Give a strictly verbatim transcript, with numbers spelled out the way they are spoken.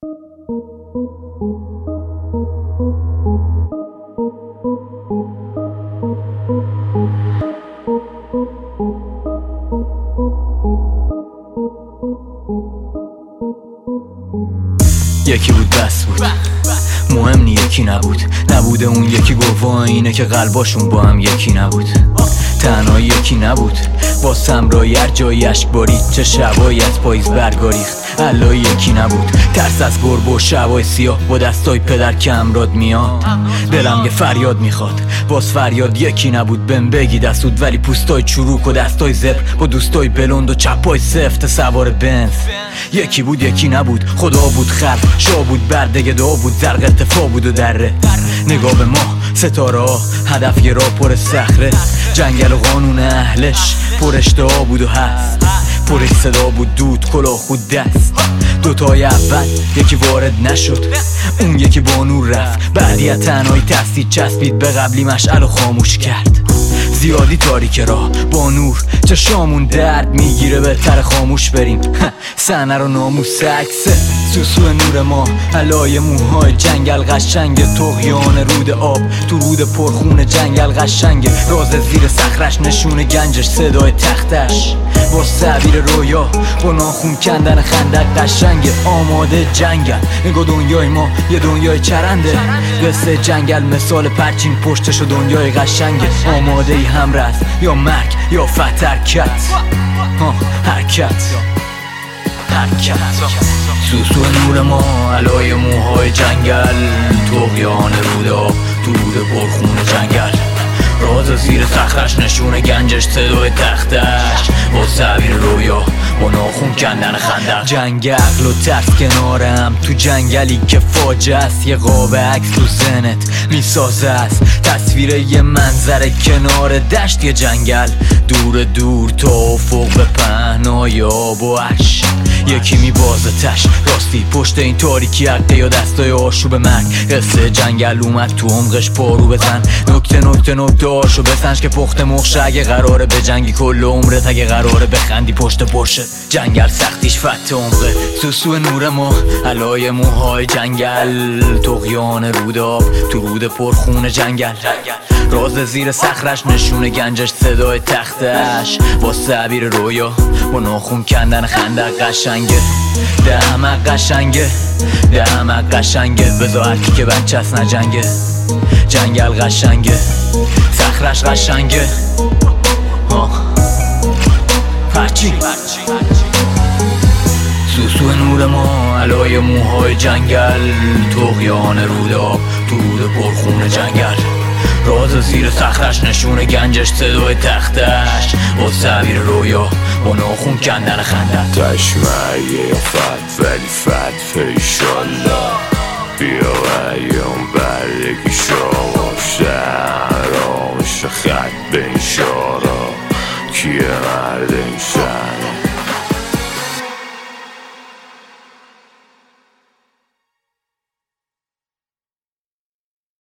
یکی بود بس بود، مهم نی یکی نبود. نبوده اون یکی گواه اینه که قلباشون با هم یکی نبود. تنهایی یکی نبود، با سمرایی هر جایی اشک بارید. چه شبایی از پاییز برگاریخت، علایی یکی نبود. ترس از گربه و شبای سیاه با دستای پدر که امراد میاد. دلم یه فریاد میخواد، باز فریاد یکی نبود. بهم بگی دستود ولی پوستای چروک و دستای زبر با دوستای بلند و چپای سفت سوار بنز. یکی بود یکی نبود، خدا بود خلق، شاه بود بردگه دعا بود، زرق ارتفاع بود و دره. نگاه به ما ستاره ها، هدف یه راه پر صخره. جنگل و قانون اهلش پر اشتها بود و هست. پرش صدا بود، دود کلاه خود دست. دوتای اول یکی وارد نشد، اون یکی با نور رفت. بعدی از تنهایی ترسید، چسبید به قبلی مشعل و خاموش کرد. زیادی تاریک راه با نور، چشامون درد میگیره، بهتر خاموش بریم. صحنه رو ناموس عکسه، سوسو نور ما، علای موهای جنگل قشنگه. طغیان رود آب تو رود پرخون جنگل قشنگه. راز زیر صخرش نشون گنجش، صدای تختش با تعبیر رویا، با ناخون کندن خندق قشنگه. آماده جنگل، نگاه دنیای ما یه دنیای چرنده. قصه جنگل مثال پرچین پشتش و دنیای قشنگه. آماده ای همرز یا مرگ یا فتح، حرکت حرکت حرکت. سوسو نور ما، علای موهای جنگل. طغیان رود آب تو رود پرخون جنگل. راز زیر صخرش نشون گنجش، صدای تختش با تعبیر رویا، با ناخون کندن خندق. جنگ عقل و ترس کنارم، تو جنگلی که فاجعه است. یه قاب عکس تو ذهنت میسازه است، تصویر یه منظر کنار دشت. یه جنگل دور دور تا افق به پهنای آب و عرش. یکی میبازتش راستی پشت این تاریکی، حقه یا دستای آشوب مرگ. قصه جنگل اومد تو عمقش پارو بزن. نکته نکته نکته آشو بسنج که پخت مخشه. اگه قراره به جنگی کل عمرت، اگه قراره بخندی پشت پرشه. جنگل سختیش فت عمقه، سوسو نور ما، علای موهای جنگل. طغیان رود آب تو رود پرخون جنگل. راز زیر صخرش نشون گنجش، صدای تختش با تعبیر رویا، با ناخون کندن خندق قشنگه. دهمه قشنگه دهمه قشنگه، بذار هرکی که بچه هست نجنگه. جنگل قشنگه، صخرش قشنگه. پرچین سوسو نور ما، علای موهای جنگل. طغیان رود آب تو رود پرخون جنگل. راز زیر صخرش نشون گنجش، صدای تختش با تعبیر رویا، با ناخون کندن خندق. تشمعی فت ولی فت ایشالله. بیا ایام بردگی شما، شهرامش خط به این شارا. کیه مرد این شهر؟